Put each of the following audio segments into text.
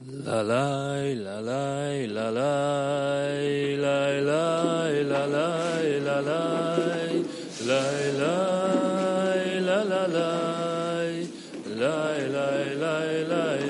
La lai la lai la lai lai lai la lai la lai lai lai la la lai lai lai lai lai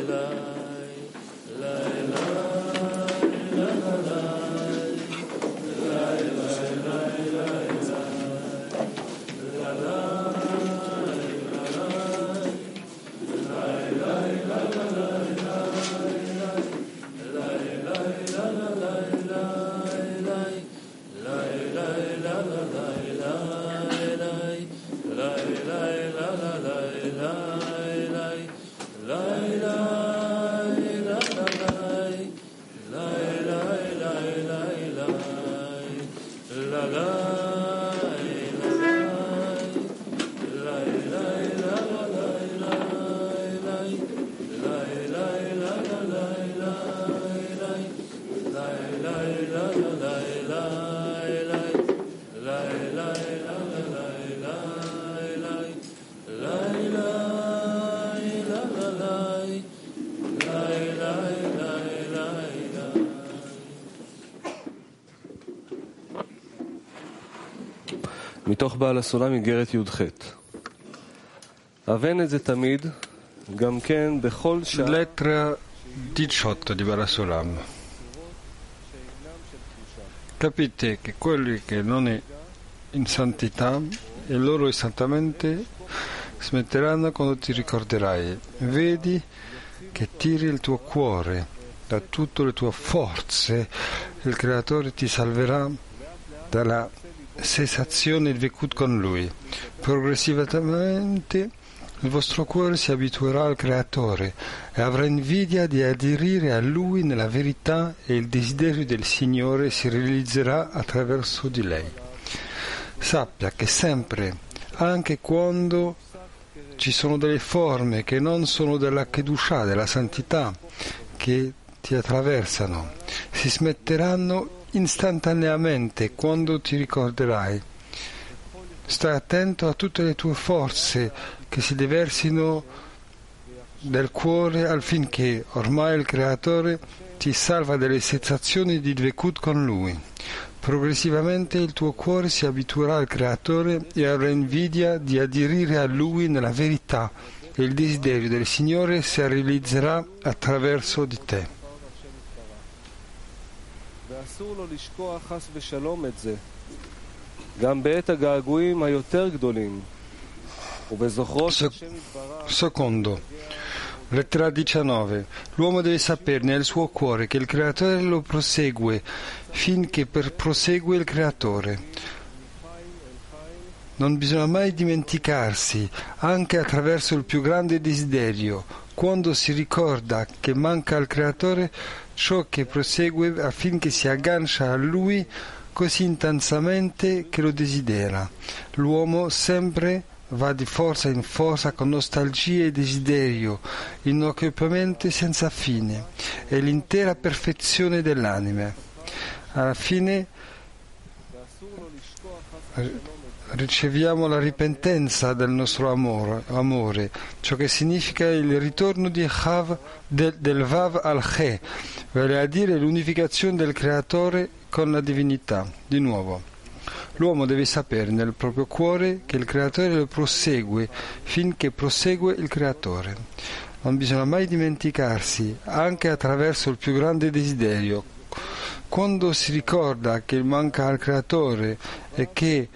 מתוך בעל הסולם איגרת י"ח. הבן את זה תמיד, גם כן בכל שעה. Lettera 18 di Baal HaSulam. Capite che quelli che non è in santità e loro esattamente smetteranno quando ti ricorderai. Vedi che tiri il tuo cuore da tutte le tue forze, il Creatore ti salverà dalla cessazione di Dvekut con Lui. Progressivamente il vostro cuore si abituerà al Creatore e avrà invidia di aderire a Lui nella verità e il desiderio del Signore si realizzerà attraverso di lei. Sappia che sempre, anche quando ci sono delle forme che non sono della Kedushah, della santità, che ti attraversano, si smetteranno istantaneamente quando ti ricorderai. Stai attento a tutte le tue forze che si déversino del cuore affinché ormai il Creatore ti salva dalle sensazioni di Dvekut con Lui. Progressivamente il tuo cuore si abituerà al Creatore e avrà invidia di aderire a Lui nella verità e il desiderio del Signore si realizzerà attraverso di te. ואסור לו לשכוח חס ושלום את זה גם בעת הגעגועים היותר גדולים ובזוכרו שהשם יתברך. Secondo, lettera 19. L'uomo deve sapere nel suo cuore che il Creatore lo prosegue finché prosegue il Creatore. Non bisogna mai dimenticarsi, anche attraverso il più grande desiderio, quando si ricorda che manca al Creatore, ciò che prosegue affinché si aggancia a Lui così intensamente che lo desidera. L'uomo sempre va di forza in forza con nostalgia e desiderio, inaccoppiamento senza fine, è l'intera perfezione dell'anima. Alla fine riceviamo la ripentenza del nostro amore, ciò che significa il ritorno di del Vav al Che, vale a dire l'unificazione del Creatore con la divinità. Di nuovo, l'uomo deve sapere nel proprio cuore che il Creatore lo prosegue finché prosegue il Creatore. Non bisogna mai dimenticarsi, anche attraverso il più grande desiderio, quando si ricorda che manca al Creatore e che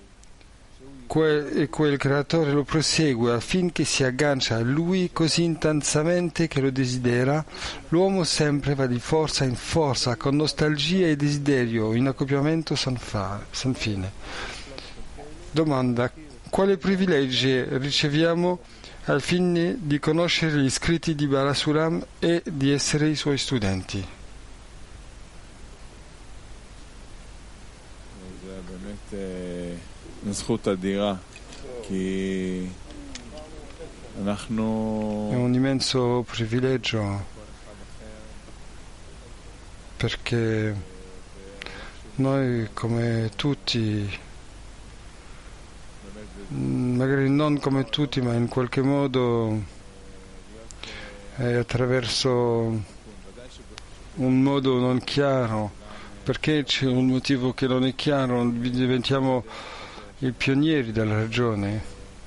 quel Creatore lo prosegue affinché si aggancia a Lui così intensamente che lo desidera, l'uomo sempre va di forza in forza con nostalgia e desiderio in accoppiamento san fine. Domanda: quali privilegi riceviamo al fine di conoscere gli scritti di Baal HaSulam e di essere i suoi studenti? זכות אדירה, כי אנחנו... È un immenso privilegio perché noi come tutti, magari non come tutti, ma in qualche modo attraverso un modo non chiaro, perché c'è un motivo che non è chiaro, diventiamo i pionieri della ragione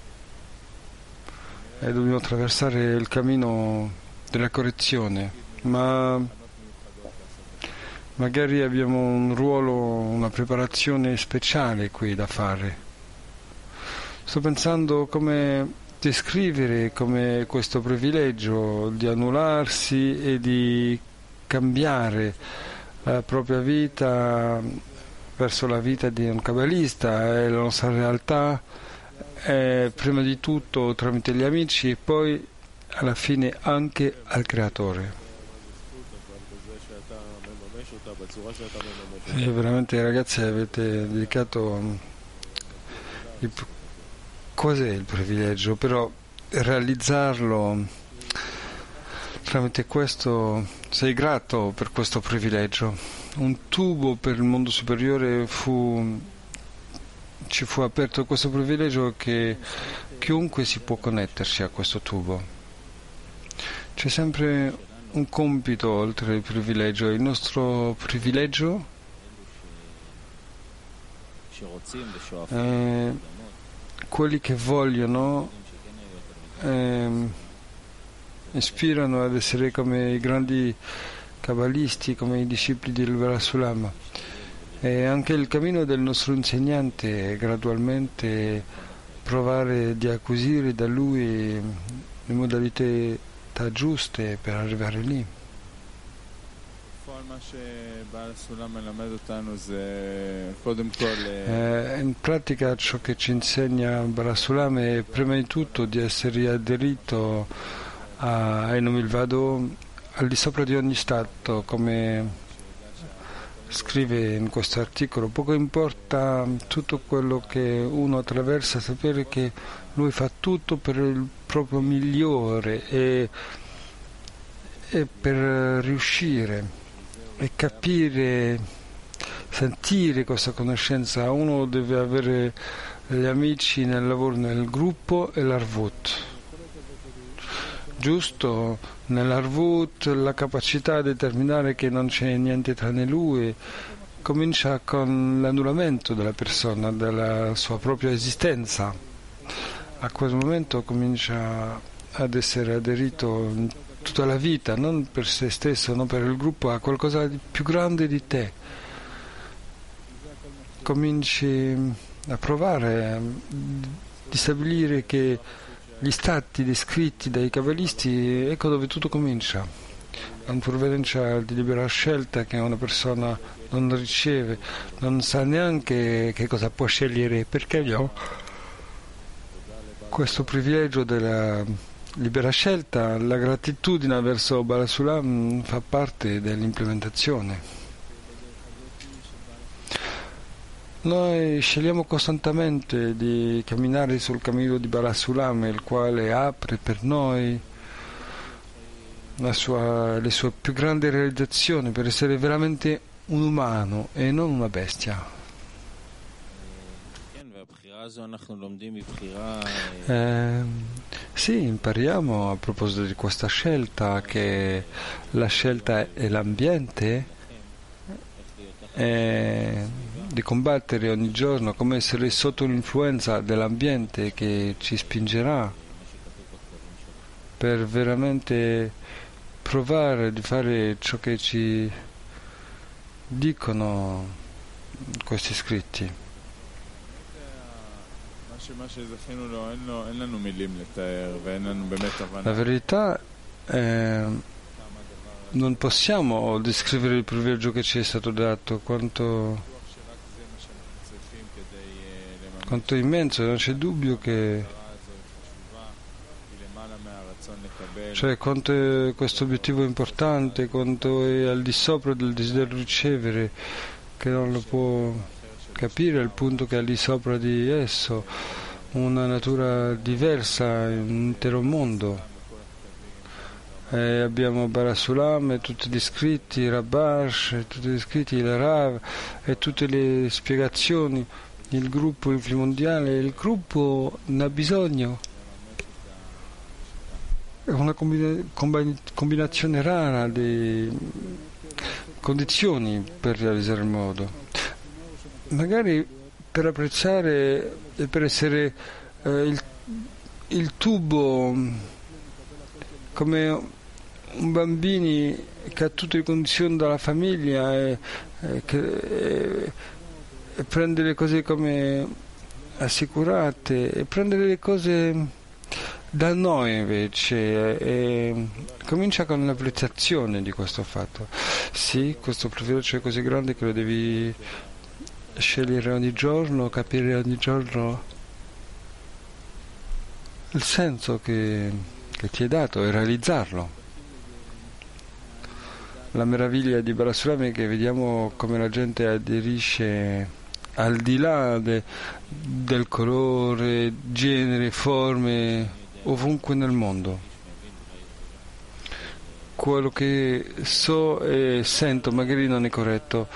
e dobbiamo attraversare il cammino della correzione, ma magari abbiamo un ruolo, una preparazione speciale qui da fare. Sto pensando come descrivere come questo privilegio di annullarsi e di cambiare la propria vita verso la vita di un kabbalista e la nostra realtà prima di tutto tramite gli amici e poi alla fine anche al creatore. E veramente ragazzi avete dedicato cos'è il privilegio, però realizzarlo tramite questo, sei grato per questo privilegio. Un tubo per il mondo superiore ci fu aperto questo privilegio che chiunque si può connettersi a questo tubo. C'è sempre un compito oltre il privilegio. Il nostro privilegio quelli che vogliono ispirano ad essere come i grandi kabbalisti, come i discepoli del Barasulam. E anche il cammino del nostro insegnante è gradualmente provare di acquisire da lui le modalità giuste per arrivare lì. In pratica ciò che ci insegna Barasulam è prima di tutto di essere aderito a Enum il Vado al di sopra di ogni stato, come scrive in questo articolo. Poco importa tutto quello che uno attraversa, sapere che lui fa tutto per il proprio migliore e per riuscire e capire, sentire questa conoscenza. Uno deve avere gli amici nel lavoro, nel gruppo e l'Arvut. Giusto, nell'Arvut la capacità di determinare che non c'è niente tranne lui comincia con l'annullamento della persona, della sua propria esistenza. A quel momento comincia ad essere aderito tutta la vita, non per se stesso, non per il gruppo, a qualcosa di più grande di te. Cominci a provare di stabilire che gli stati descritti dai kabbalisti, ecco dove tutto comincia. Una provvidenza di libera scelta che una persona non riceve, non sa neanche che cosa può scegliere, perché io questo privilegio della libera scelta, la gratitudine verso Barasulam fa parte dell'implementazione. Noi scegliamo costantemente di camminare sul cammino di Barasulam, il quale apre per noi le sue più grandi realizzazioni, per essere veramente un umano e non una bestia. Sì, impariamo a proposito di questa scelta che la scelta è l'ambiente, di combattere ogni giorno, come essere sotto l'influenza dell'ambiente che ci spingerà per veramente provare di fare ciò che ci dicono questi scritti. La verità non possiamo descrivere il privilegio che ci è stato dato, quanto immenso, non c'è dubbio che quanto questo obiettivo è importante, quanto è al di sopra del desiderio di ricevere, che non lo può capire al punto che è al di sopra di esso, una natura diversa, un intero mondo. Abbiamo Barasulam e tutti gli scritti, Rabash, e tutti gli scritti, il Rav e tutte le spiegazioni, il gruppo mondiale. Il gruppo ne ha bisogno. È una combinazione rara di condizioni per realizzare il modo. Magari per apprezzare e per essere il tubo come un bambino che ha tutte le condizioni dalla famiglia e prende le cose come assicurate e prendere le cose da noi invece e comincia con l'apprezzazione di questo fatto. Sì, questo privilegio è così grande che lo devi scegliere ogni giorno, capire ogni giorno il senso che ti è dato e realizzarlo. La meraviglia di Balasurami è che vediamo come la gente aderisce al di là del colore, genere, forme, ovunque nel mondo. Quello che so e sento magari non è corretto.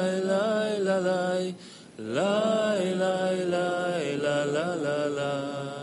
La